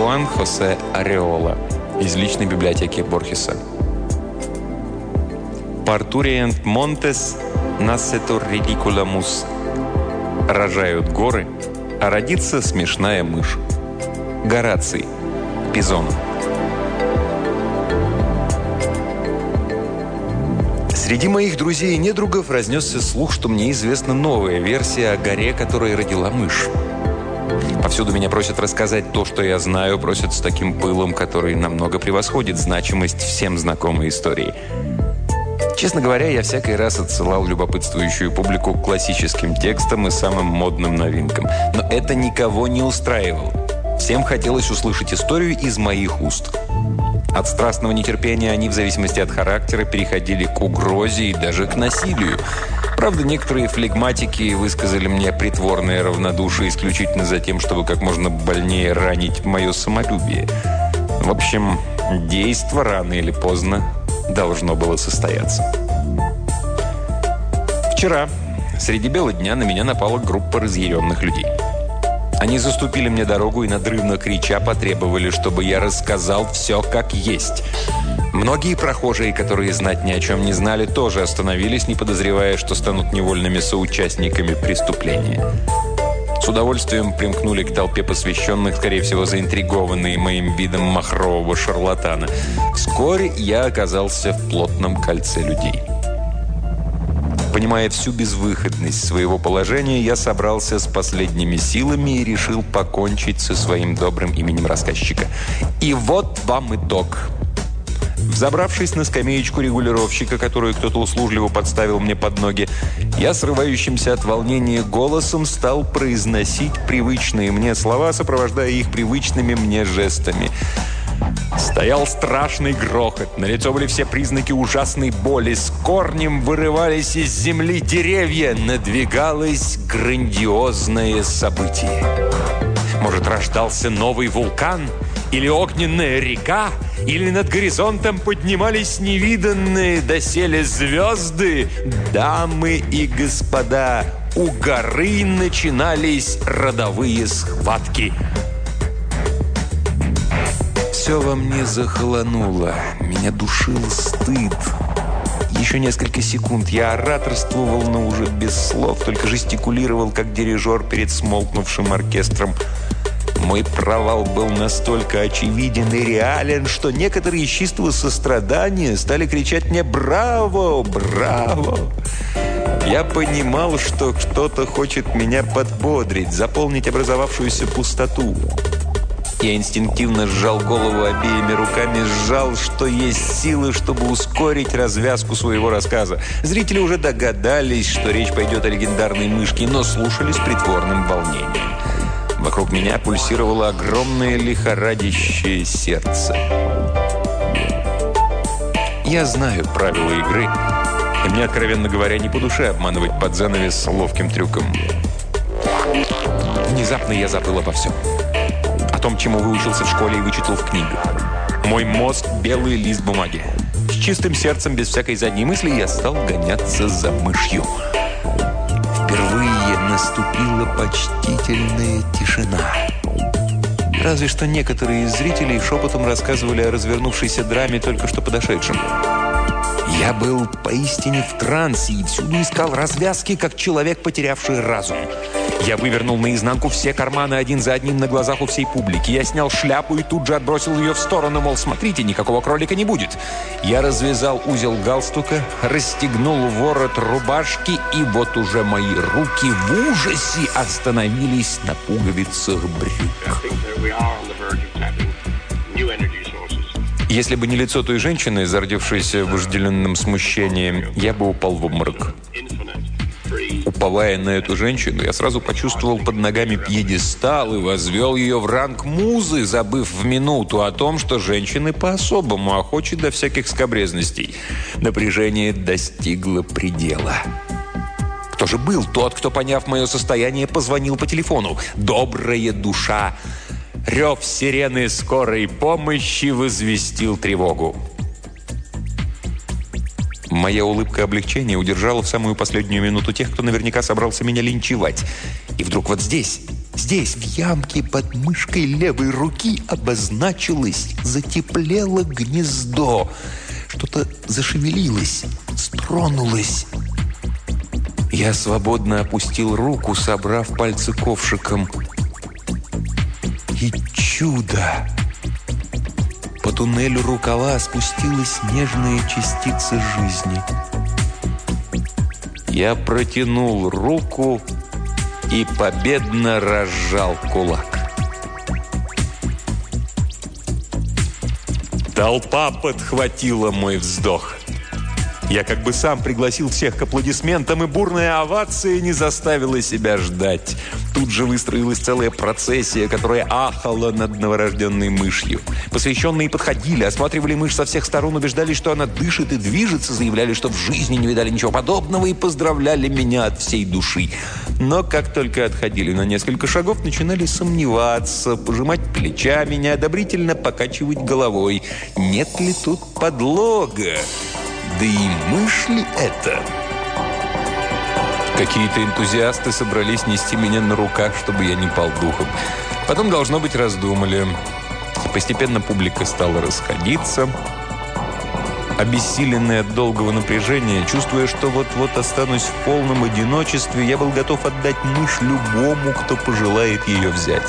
Хуан Хосе Ареола из личной библиотеки Борхеса. «Parturient montes nascetur ridiculamus». Рожают горы, а родится смешная мышь. Гораций. Пизон. Среди моих друзей и недругов разнесся слух, что мне известна новая версия о горе, которая родила мышь. Повсюду меня просят рассказать то, что я знаю, просят с таким пылом, который намного превосходит значимость всем знакомой истории. Честно говоря, я всякий раз отсылал любопытствующую публику к классическим текстам и самым модным новинкам. Но это никого не устраивало. Всем хотелось услышать историю из моих уст. От страстного нетерпения они, в зависимости от характера, переходили к угрозе и даже к насилию. Правда, некоторые флегматики высказали мне притворное равнодушие исключительно за тем, чтобы как можно больнее ранить мое самолюбие. В общем, действо рано или поздно должно было состояться. Вчера, среди бела дня, на меня напала группа разъяренных людей. Они заступили мне дорогу и, надрывно крича, потребовали, чтобы я рассказал все как есть. Многие прохожие, которые знать ни о чем не знали, тоже остановились, не подозревая, что станут невольными соучастниками преступления. С удовольствием примкнули к толпе посвященных, скорее всего, заинтригованные моим видом махрового шарлатана. Вскоре я оказался в плотном кольце людей. Понимая всю безвыходность своего положения, я собрался с последними силами и решил покончить со своим добрым именем рассказчика. И вот вам итог. Взобравшись на скамеечку регулировщика, которую кто-то услужливо подставил мне под ноги, я срывающимся от волнения голосом стал произносить привычные мне слова, сопровождая их привычными мне жестами. Стоял страшный грохот, налицо были все признаки ужасной боли, с корнем вырывались из земли деревья, надвигалось грандиозное событие. Может, рождался новый вулкан? Или огненная река? Или над горизонтом поднимались невиданные доселе звезды? Дамы и господа, у горы начинались родовые схватки. Все во мне захолонуло. Меня душил стыд. Еще несколько секунд я ораторствовал, но уже без слов, только жестикулировал, как дирижер перед смолкнувшим оркестром. Мой провал был настолько очевиден и реален, что некоторые из чистого сострадания стали кричать мне «Браво! Браво!». Я понимал, что кто-то хочет меня подбодрить, заполнить образовавшуюся пустоту. Я инстинктивно сжал голову обеими руками, сжал, что есть силы, чтобы ускорить развязку своего рассказа. Зрители уже догадались, что речь пойдет о легендарной мышке, но слушали с притворным волнением. Вокруг меня пульсировало огромное лихорадящее сердце. Я знаю правила игры, и мне, откровенно говоря, не по душе обманывать под занавес ловким трюком. Внезапно я забыл обо всем. О том, чему выучился в школе и вычитал в книгах. Мой мозг – белый лист бумаги. С чистым сердцем, без всякой задней мысли, я стал гоняться за мышью. Впервые наступила почтительная тишина. Разве что некоторые из зрителей шепотом рассказывали о развернувшейся драме, только что подошедшем. Я был поистине в трансе и всюду искал развязки, как человек, потерявший разум. Я вывернул наизнанку все карманы один за одним на глазах у всей публики. Я снял шляпу и тут же отбросил ее в сторону, мол, смотрите, никакого кролика не будет. Я развязал узел галстука, расстегнул ворот рубашки, и вот уже мои руки в ужасе остановились на пуговицах брюк. Если бы не лицо той женщины, зардевшейся вожделенным смущением, я бы упал в обморок. Уповая на эту женщину, я сразу почувствовал под ногами пьедестал и возвел ее в ранг музы, забыв в минуту о том, что женщины по-особому охочи до всяких скабрезностей. Напряжение достигло предела. Кто же был тот, кто, поняв мое состояние, позвонил по телефону? Добрая душа. Рев сирены скорой помощи возвестил тревогу. Моя улыбка облегчения удержала в самую последнюю минуту тех, кто наверняка собрался меня линчевать. И вдруг вот здесь, Здесь, в ямке под мышкой левой руки, обозначилось, затеплело гнездо. Что-то зашевелилось, стронулось. Я свободно опустил руку, собрав пальцы ковшиком. И чудо! По туннелю рукава спустилась нежная частица жизни. Я протянул руку и победно разжал кулак. Толпа подхватила мой вздох. Я как бы сам пригласил всех к аплодисментам, и бурная овация не заставила себя ждать. Тут же выстроилась целая процессия, которая ахала над новорожденной мышью. Посвященные подходили, осматривали мышь со всех сторон, убеждались, что она дышит и движется, заявляли, что в жизни не видали ничего подобного, и поздравляли меня от всей души. Но как только отходили на несколько шагов, начинали сомневаться, пожимать плечами, неодобрительно покачивать головой. Нет ли тут подлога? Да и мышь ли это? Какие-то энтузиасты собрались нести меня на руках, чтобы я не пал духом. Потом, должно быть, раздумали. Постепенно публика стала расходиться. Обессиленный от долгого напряжения, чувствуя, что вот-вот останусь в полном одиночестве, я был готов отдать мышь любому, кто пожелает ее взять.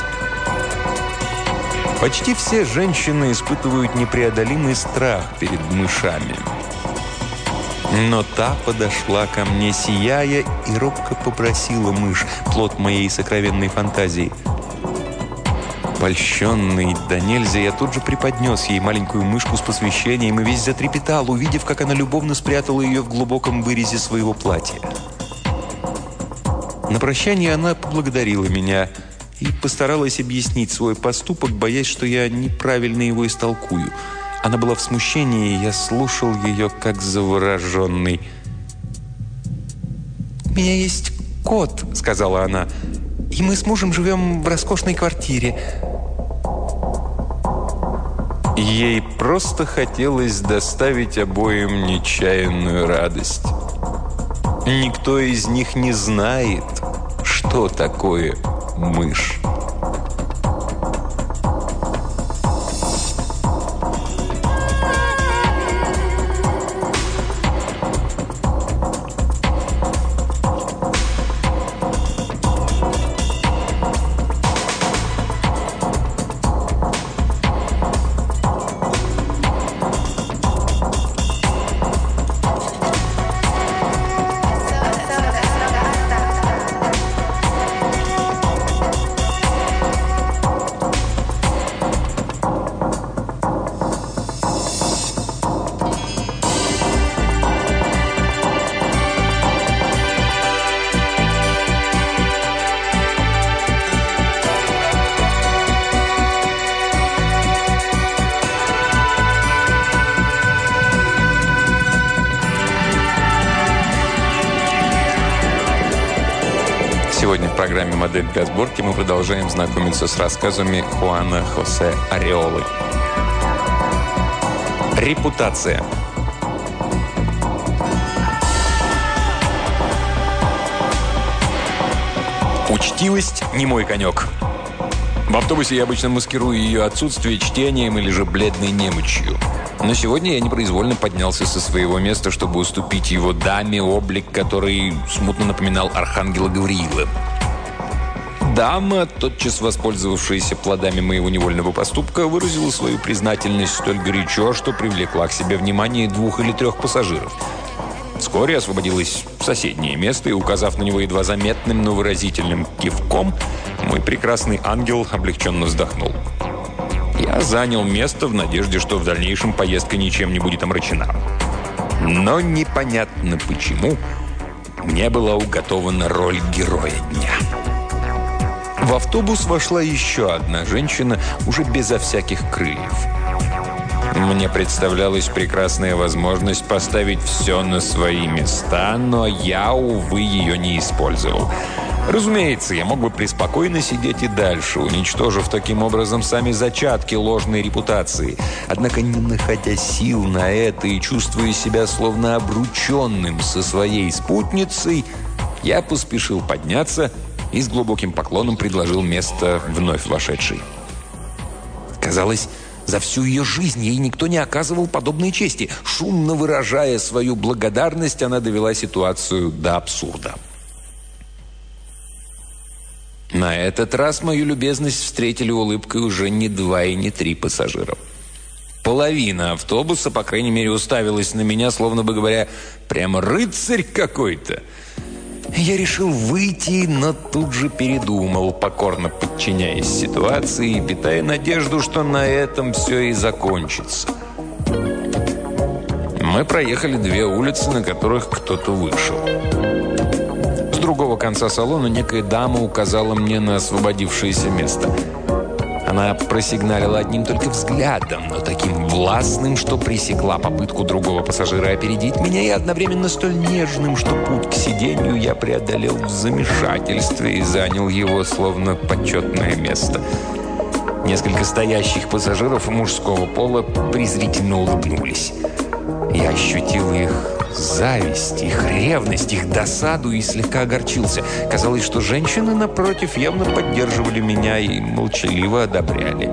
Почти все женщины испытывают непреодолимый страх перед мышами. Но та подошла ко мне, сияя, и робко попросила мышь, плод моей сокровенной фантазии. Польщенный до нельзя, я тут же преподнес ей маленькую мышку с посвящением и весь затрепетал, увидев, как она любовно спрятала ее в глубоком вырезе своего платья. На прощание она поблагодарила меня и постаралась объяснить свой поступок, боясь, что я неправильно его истолкую. Она была в смущении, и я слушал ее, как завороженный. «У меня есть кот», — сказала она, — «и мы с мужем живем в роскошной квартире». Ей просто хотелось доставить обоим нечаянную радость. Никто из них не знает, что такое мышь. Сегодня в программе «Модель для сборки» мы продолжаем знакомиться с рассказами Хуана Хосе Ареолы. Репутация. Учтивость – не мой конек. В автобусе я обычно маскирую ее отсутствие чтением или же бледной немочью. Но сегодня я непроизвольно поднялся со своего места, чтобы уступить его даме, облик который смутно напоминал архангела Гавриила. Дама, тотчас воспользовавшаяся плодами моего невольного поступка, выразила свою признательность столь горячо, что привлекла к себе внимание 2 или 3 пассажиров. Вскоре освободилось соседнее место, и, указав на него едва заметным, но выразительным кивком, мой прекрасный ангел облегченно вздохнул. Я занял место в надежде, что в дальнейшем поездка ничем не будет омрачена. Но непонятно почему мне была уготована роль героя дня. В автобус вошла еще одна женщина, уже безо всяких крыльев. Мне представлялась прекрасная возможность поставить все на свои места, но я, увы, ее не использовал. Разумеется, я мог бы преспокойно сидеть и дальше, уничтожив таким образом сами зачатки ложной репутации. Однако, не находя сил на это и чувствуя себя словно обрученным со своей спутницей, я поспешил подняться и с глубоким поклоном предложил место вновь вошедшей. Казалось, за всю ее жизнь ей никто не оказывал подобной чести. Шумно выражая свою благодарность, она довела ситуацию до абсурда. На этот раз мою любезность встретили улыбкой уже не 2 и не 3 пассажиров. Половина автобуса, по крайней мере, уставилась на меня, словно бы говоря, прямо рыцарь какой-то. Я решил выйти, но тут же передумал, покорно подчиняясь ситуации и питая надежду, что на этом все и закончится. Мы проехали 2 улицы, на которых кто-то вышел. С другого конца салона некая дама указала мне на освободившееся место. Она просигналила одним только взглядом, но таким властным, что пресекла попытку другого пассажира опередить меня, и одновременно столь нежным, что путь к сиденью я преодолел в замешательстве и занял его словно почетное место. Несколько стоящих пассажиров мужского пола презрительно улыбнулись. Я ощутил их зависть, их ревность, их досаду и слегка огорчился. Казалось, что женщины, напротив, явно поддерживали меня и молчаливо одобряли.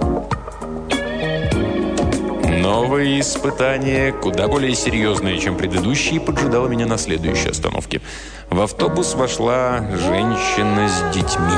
Новое испытание, куда более серьезное, чем предыдущие, поджидало меня на следующей остановке. В автобус вошла женщина с детьми.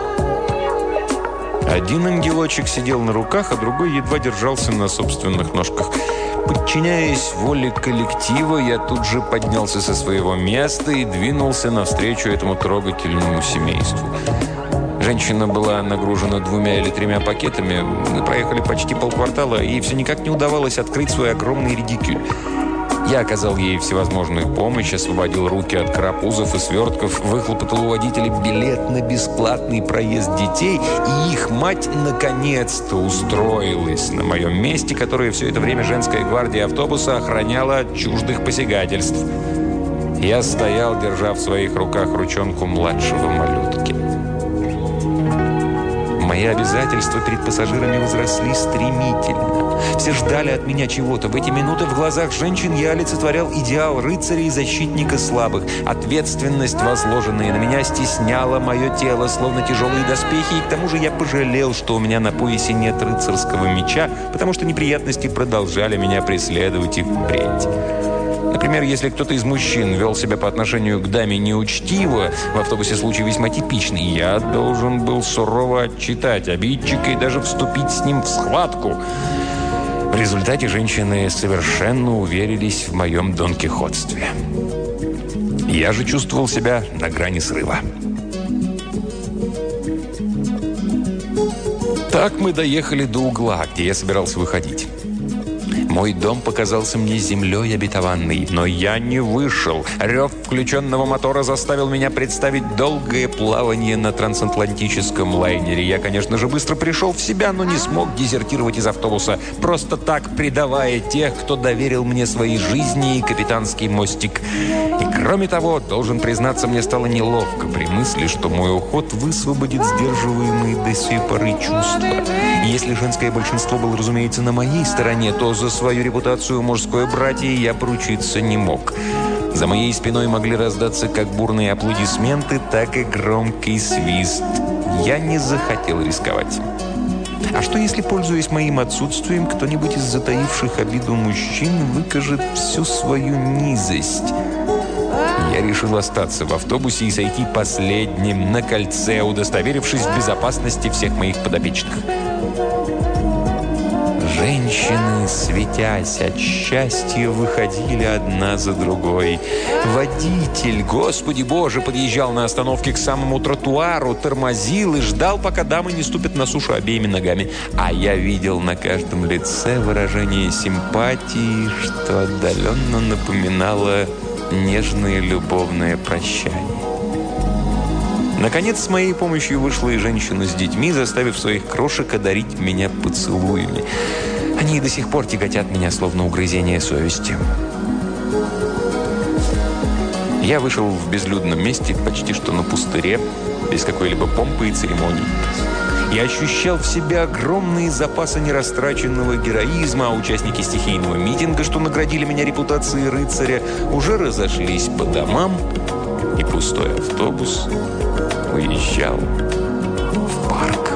Один ангелочек сидел на руках, а другой едва держался на собственных ножках. Подчиняясь воле коллектива, я тут же поднялся со своего места и двинулся навстречу этому трогательному семейству. Женщина была нагружена 2 или 3 пакетами. Мы проехали почти полквартала, и ей все никак не удавалось открыть свой огромный редикюль. Я оказал ей всевозможную помощь, освободил руки от карапузов и свертков, выхлопотал у водителя билет на бесплатный проезд детей, и их мать наконец-то устроилась на моем месте, которое все это время женская гвардия автобуса охраняла от чуждых посягательств. Я стоял, держа в своих руках ручонку младшего малютки. Мои обязательства перед пассажирами возросли стремительно. Все ждали от меня чего-то. В эти минуты в глазах женщин я олицетворял идеал рыцаря и защитника слабых. Ответственность, возложенная на меня, стесняла мое тело, словно тяжелые доспехи, и к тому же я пожалел, что у меня на поясе нет рыцарского меча, потому что неприятности продолжали меня преследовать и впредь. Например, если кто-то из мужчин вел себя по отношению к даме неучтиво, в автобусе случай весьма типичный, я должен был сурово отчитать обидчика и даже вступить с ним в схватку. В результате женщины совершенно уверились в моем донкихотстве. Я же чувствовал себя на грани срыва. Так мы доехали до угла, где я собирался выходить. Мой дом показался мне землей обетованной, но я не вышел. Рев включенного мотора заставил меня представить долгое плавание на трансатлантическом лайнере. Я, конечно же, быстро пришел в себя, но не смог дезертировать из автобуса, просто так предавая тех, кто доверил мне свои жизни и капитанский мостик. И кроме того, должен признаться, мне стало неловко при мысли, что мой уход высвободит сдерживаемые до сей поры чувства. И если женское большинство было, разумеется, на моей стороне, то за свою репутацию мужской братьи я поручиться не мог. За моей спиной могли раздаться как бурные аплодисменты, так и громкий свист. Я не захотел рисковать. А что, если, пользуясь моим отсутствием, кто-нибудь из затаивших обиду мужчин выкажет всю свою низость? Я решил остаться в автобусе и сойти последним на кольце, удостоверившись в безопасности всех моих подопечных. Женщины, светясь от счастья, выходили одна за другой. Водитель, Господи Боже, подъезжал на остановке к самому тротуару, тормозил и ждал, пока дамы не ступят на сушу обеими ногами. А я видел на каждом лице выражение симпатии, что отдаленно напоминало нежное любовное прощание. Наконец, с моей помощью вышла и женщина с детьми, заставив своих крошек одарить меня поцелуями. Они и до сих пор тяготят меня, словно угрызение совести. Я вышел в безлюдном месте, почти что на пустыре, без какой-либо помпы и церемоний. Я ощущал в себе огромные запасы нерастраченного героизма, а участники стихийного митинга, что наградили меня репутацией рыцаря, уже разошлись по домам, и пустой автобус уезжал в парк.